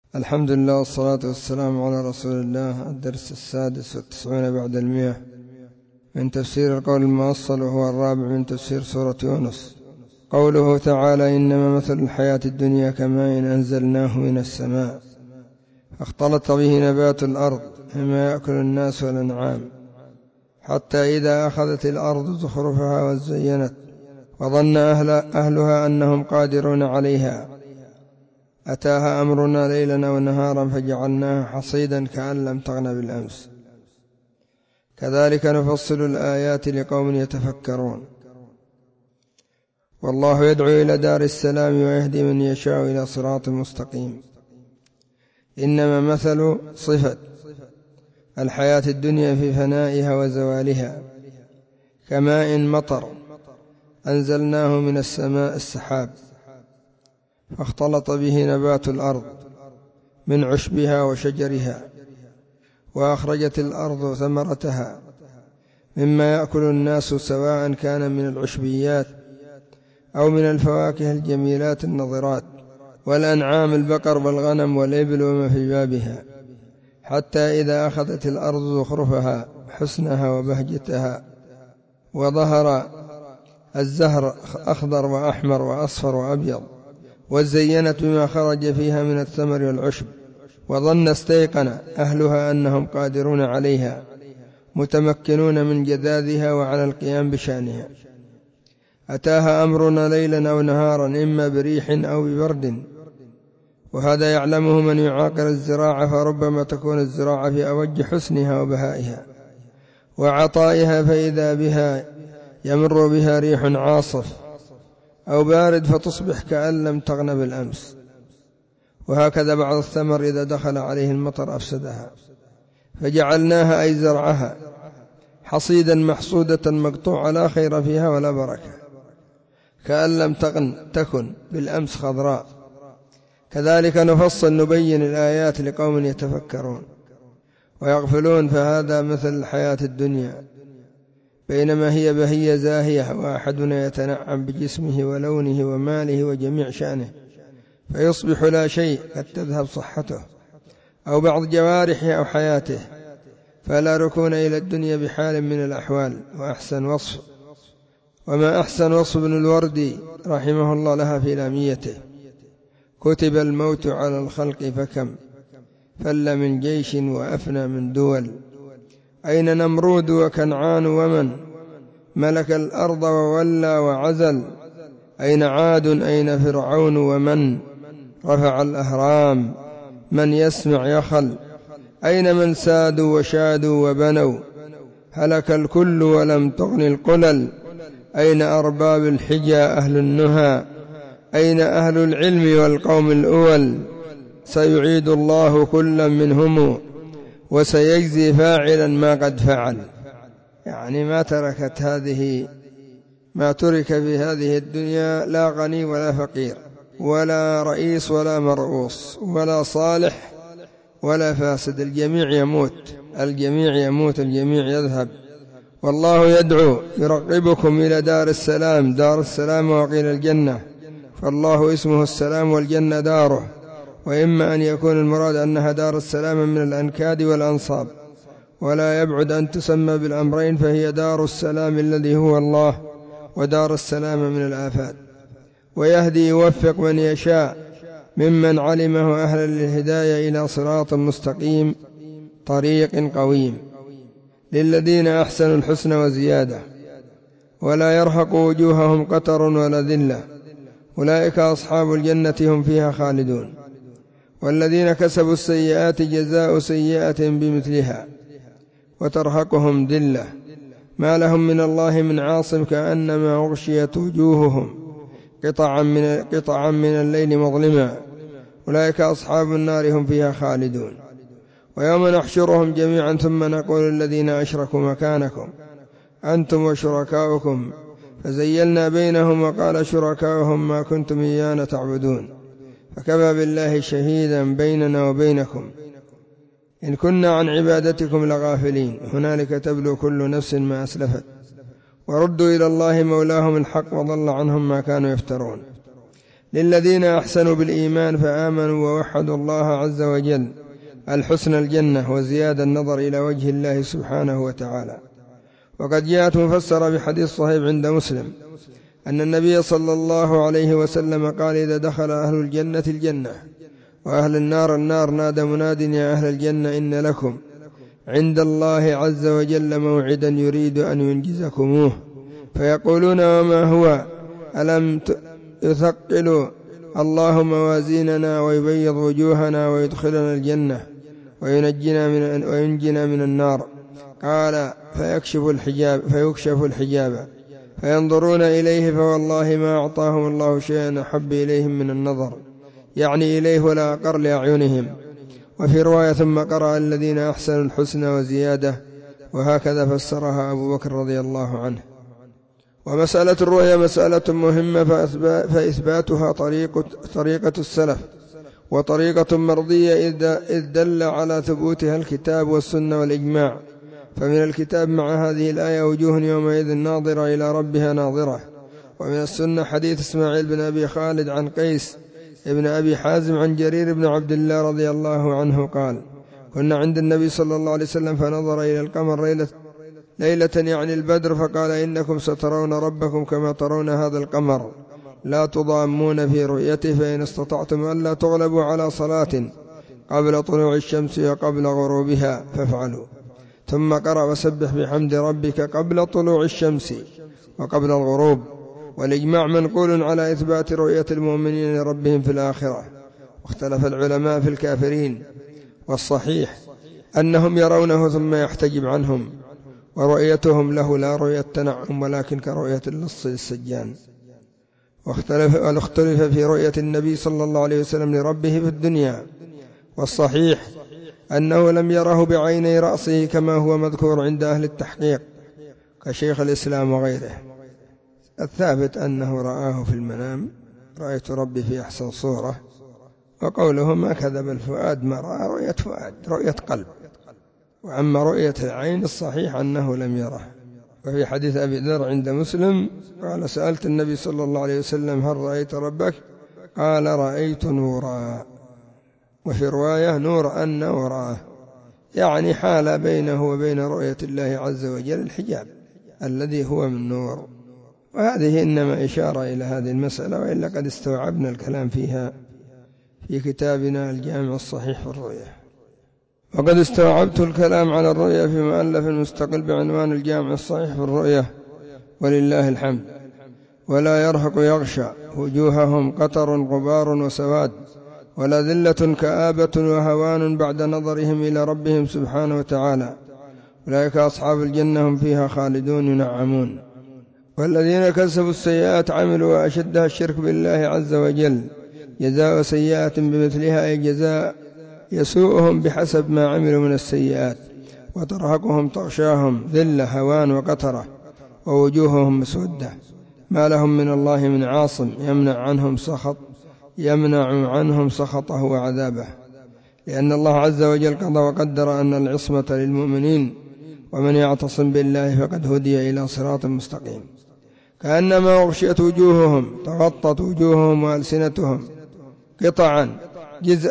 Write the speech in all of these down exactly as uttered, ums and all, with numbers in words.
الحمد لله والصلاة والسلام على رسول الله. الدرس السادس والتسعون بعد المئة من تفسير القول المؤصل، وهو الرابع من تفسير سورة يونس. قوله تعالى: إنما مثل الحياة الدنيا كماء أنزلناه من السماء فاختلط به نبات الأرض مما يأكل الناس والأنعام، حتى إذا أخذت الأرض زخرفها وزينت وظن أهل أهلها أنهم قادرون عليها أتاها أمرنا ليلا ونهارا فجعلناها حصيدا كأن لم تغن بالأمس. كذلك نفصل الآيات لقوم يتفكرون. والله يدعو إلى دار السلام ويهدي من يشاء إلى صراط مستقيم. إنما مثل صفة الحياة الدنيا في فنائها وزوالها كماء مطر أنزلناه من السماء السحاب فاختلط به نبات الأرض من عشبها وشجرها، وأخرجت الأرض ثمرتها مما يأكل الناس، سواء كان من العشبيات أو من الفواكه الجميلات النضرات، والأنعام البقر والغنم والإبل وما في بابها، حتى إذا أخذت الأرض زخرفها حسنها وبهجتها وظهر الزهر أخضر وأحمر وأصفر وأبيض، وزينت بما خرج فيها من الثمر والعشب، وظن استيقن أهلها أنهم قادرون عليها متمكنون من جذاذها وعلى القيام بشأنها، أتاها أمرنا ليلا أو نهارا إما بريح أو ببرد. وهذا يعلمه من يعاقل الزراعة، فربما تكون الزراعة في أوج حسنها وبهائها وعطائها، فإذا بها يمر بها ريح عاصف أو بارد فتصبح كأن لم تغن بالأمس. وهكذا بعض الثمر إذا دخل عليه المطر أفسدها، فجعلناها أي زرعها حصيدا محصودة مقطوعة لا خير فيها ولا بركة، كأن لم تغن تكن بالأمس خضراء. كذلك نفصل نبين الآيات لقوم يتفكرون ويغفلون. فهذا مثل الحياة الدنيا بينما هي بهية زاهية، وأحدنا يتنعم بجسمه ولونه وماله وجميع شأنه فيصبح لا شيء، قد تذهب صحته أو بعض جوارحه أو حياته، فلا ركون إلى الدنيا بحال من الأحوال. وأحسن وصف وما أحسن وصف ابن الوردي رحمه الله لها في لاميته: كتب الموت على الخلق فكم فل من جيش وأفنى من دول، أين نمرود وكنعان ومن ملك الأرض وولى وعزل، أين عاد أين فرعون ومن رفع الأهرام، من يسمع يخل، أين من سادوا وشادوا وبنوا، هلك الكل ولم تغن القلل، أين أرباب الحجى أهل النهى، أين أهل العلم والقوم الأول، سيعيد الله كلا منهم وسيجزي فاعلا ما قد فعل. يعني ما تركت هذه ما ترك في هذه الدنيا لا غني ولا فقير ولا رئيس ولا مرؤوس ولا صالح ولا فاسد، الجميع يموت الجميع يموت الجميع يذهب. والله يدعو يرغبكم إلى دار السلام، دار السلام وقيل الجنة، فالله اسمه السلام والجنة داره. وإما أن يكون المراد أنها دار السلام من الأنكاد والأنصاب، ولا يبعد أن تسمى بالأمرين، فهي دار السلام الذي هو الله، ودار السلام من الآفات. ويهدي يوفق من يشاء ممن علمه أهلا للهداية إلى صراط مستقيم طريق قويم، للذين أحسنوا الحسن وزيادة ولا يرهق وجوههم قتر ولا ذلة، أولئك أصحاب الجنة هم فيها خالدون. والذين كسبوا السيئات جزاء سيئة بمثلها وترهقهم ذلة ما لهم من الله من عاصم، كأنما أغشيت وجوههم قطعا من, قطعا من الليل مظلما، أولئك أصحاب النار هم فيها خالدون. ويوم نحشرهم جميعا ثم نقول الذين أشركوا مكانكم أنتم وشركاؤكم فزيلنا بينهم، وقال شركاؤهم ما كنتم إيانا تعبدون، فكفى بالله شهيدا بيننا وبينكم إن كنا عن عبادتكم لغافلين. هنالك تبلو كل نفس ما أسلفت وردوا إلى الله مولاهم الحق وضل عنهم ما كانوا يفترون. للذين أحسنوا بالإيمان فآمنوا ووحدوا الله عز وجل الحسنى الجنة وزيادة النظر إلى وجه الله سبحانه وتعالى. وقد جاءت مفسرة بحديث صحيح عند مسلم أن النبي صلى الله عليه وسلم قال: إذا دخل أهل الجنة الجنة وأهل النار النار نادى مناد: يا أهل الجنة إن لكم عند الله عز وجل موعدا يريد أن ينجزكموه، فيقولون: وما هو؟ ألم يثقل الله موازيننا ويبيض وجوهنا ويدخلنا الجنة وينجنا من, وينجنا من النار؟ قال: فيكشف الحجاب فيكشف الحجاب فينظرون إليه فوالله ما أعطاهم الله شيئا أحب إليهم من النظر، يعني إليه ولا أقر لأعينهم. وفي رواية: ثم قرأ الذين أحسنوا الحسنى وزيادة، وهكذا فسرها أبو بكر رضي الله عنه. ومسألة الرؤيا مسألة مهمة، فإثباتها طريقة, طريقة السلف وطريقة مرضية إذ دل على ثبوتها الكتاب والسنة والإجماع. فمن الكتاب مع هذه الآية: وجوه يومئذ ناظرة إلى ربها ناظرة. ومن السنة حديث إسماعيل بن أبي خالد عن قيس ابن أبي حازم عن جرير بن عبد الله رضي الله عنه قال: كنا عند النبي صلى الله عليه وسلم فنظر إلى القمر ليلة, ليلة يعني البدر، فقال: إنكم سترون ربكم كما ترون هذا القمر، لا تضامون في رؤيته، فإن استطعتم أن لا تغلبوا على صلاة قبل طلوع الشمس وقبل غروبها فافعلوا. ثم قرأ: وسبح بحمد ربك قبل طلوع الشمس وقبل الغروب. والإجماع منقول على إثبات رؤية المؤمنين لربهم في الآخرة. واختلف العلماء في الكافرين، والصحيح أنهم يرونه ثم يحتجب عنهم، ورؤيتهم له لا رؤية تنعم ولكن كرؤية اللص للسجان. واختلف, واختلف في رؤية النبي صلى الله عليه وسلم لربه في الدنيا، والصحيح أنه لم يره بعيني رأسه كما هو مذكور عند أهل التحقيق كشيخ الإسلام وغيره. الثابت أنه رآه في المنام: رأيت ربي في أحسن صورة. وقوله: ما كذب الفؤاد ما رأى، رؤية فؤاد، رؤية قلب. وأما رؤية العين الصحيح أنه لم يره. وفي حديث أبي ذر عند مسلم قال: سألت النبي صلى الله عليه وسلم: هل رأيت ربك؟ قال: رأيت نورا. وفي رواية: نور أن وراه، يعني حال بينه وبين رؤية الله عز وجل الحجاب الذي هو من نور. وهذه إنما إشارة إلى هذه المسألة، وإلا قد استوعبنا الكلام فيها في كتابنا الجامع الصحيح في الرؤية. وقد استوعبت الكلام على الرؤية في مؤلف مستقل بعنوان الجامع الصحيح في الرؤية، ولله الحمد. ولا يرهق يغشى وجوههم قطر غبار وسواد، ولا ذلة كآبة وهوان بعد نظرهم إلى ربهم سبحانه وتعالى. أولئك أصحاب الجنة هم فيها خالدون ينعمون. والذين كسبوا السيئات عملوا وأشدها الشرك بالله عز وجل جزاء سيئة بمثلها، أي جزاء يسوءهم بحسب ما عملوا من السيئات. وترهقهم تغشاهم ذلة هوان وقترة، ووجوههم مسودة، ما لهم من الله من عاصم يمنع عنهم سخط يمنع عنهم سخطه وعذابه، لأن الله عز وجل قضى وقدر أن العصمة للمؤمنين، ومن يعتصم بالله فقد هدي إلى صراط مستقيم. كأنما أغشيت وجوههم، تغطت وجوههم وألسنتهم قطعا جزء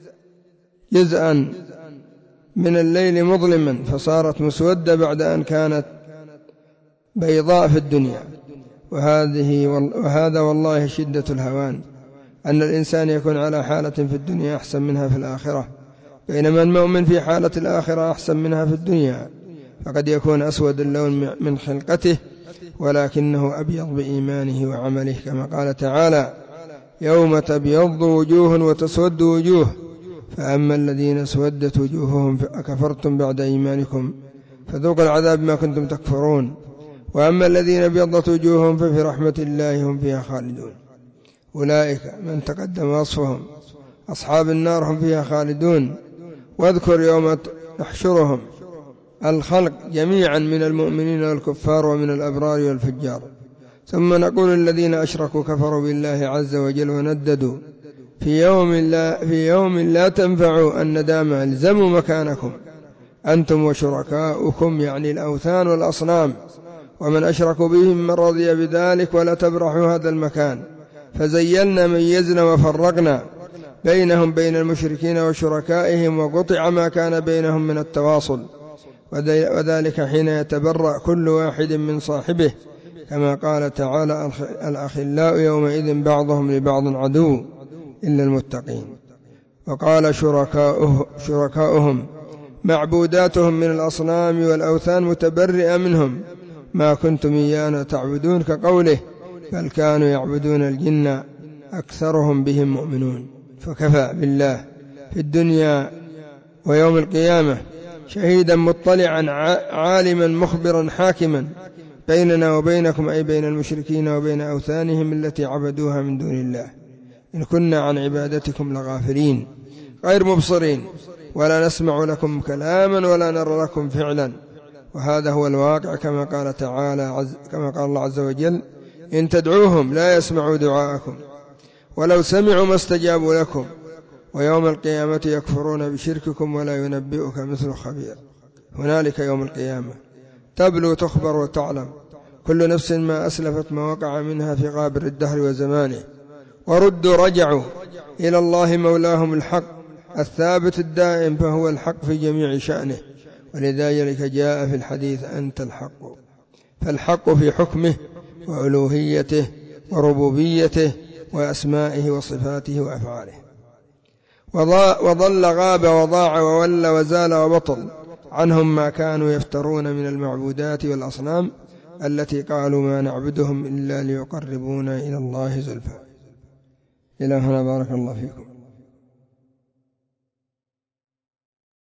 جزءا من الليل مظلما، فصارت مسودة بعد أن كانت بيضاء في الدنيا. وهذه وهذا والله شدة الهوان، أن الإنسان يكون على حالة في الدنيا أحسن منها في الآخرة، بينما المؤمن في حالة الآخرة أحسن منها في الدنيا. فقد يكون أسود اللون من خلقته، ولكنه أبيض بإيمانه وعمله، كما قال تعالى: يوم تبيض وجوه وتسود وجوه، فأما الذين اسودت وجوههم فكفرتم بعد إيمانكم فذوقوا العذاب ما كنتم تكفرون، وأما الذين ابيضت وجوههم ففي رحمة الله هم فيها خالدون. أولئك من تقدم وصفهم أصحاب النار هم فيها خالدون. واذكر يوم نحشرهم الخلق جميعا من المؤمنين والكفار ومن الأبرار والفجار، ثم نقول الذين أشركوا كفروا بالله عز وجل ونددوا في يوم لا, في يوم لا تنفع الندامة الزموا مكانكم أنتم وشركاؤكم، يعني الأوثان والأصنام، ومن أشركوا بهم من رضي بذلك، ولا تبرحوا هذا المكان فزيلنا ميزنا وفرقنا بينهم بين المشركين وشركائهم، وقطع ما كان بينهم من التواصل، وذلك حين يتبرأ كل واحد من صاحبه، كما قال تعالى: الأخلاء يومئذ بعضهم لبعض عدو إلا المتقين. وقال شركاؤه شركاؤهم معبوداتهم من الأصنام والأوثان متبرئة منهم ما كنتم إيانا تعبدون، كقوله: بل كانوا يعبدون الجن أكثرهم بهم مؤمنون. فكفى بالله في الدنيا ويوم القيامة شهيدا مطلعا عالما مخبرا حاكما بيننا وبينكم، أي بين المشركين وبين أوثانهم التي عبدوها من دون الله، إن كنا عن عبادتكم لغافلين غير مبصرين، ولا نسمع لكم كلاما ولا نرى لكم فعلا. وهذا هو الواقع، كما قال تعالى عز كما قال الله عز وجل: إن تدعوهم لا يسمعوا دعاءكم ولو سمعوا ما استجابوا لكم ويوم القيامة يكفرون بشرككم ولا ينبئك مثل خبير. هنالك يوم القيامة تبلو تخبر وتعلم كل نفس ما أسلفت ما وقع منها في غابر الدهر وزمانه، وردوا رجعوا إلى الله مولاهم الحق الثابت الدائم، فهو الحق في جميع شأنه، ولذلك جاء في الحديث: أنت الحق. فالحق في حكمه وألوهيته وربوبيته وأسمائه وصفاته وأفعاله. وضل غاب وضاع وولى وزال وبطل عنهم ما كانوا يفترون من المعبودات والأصنام التي قالوا ما نعبدهم إلا ليقربونا إلى الله زلفى. إلى هنا، بارك الله فيكم.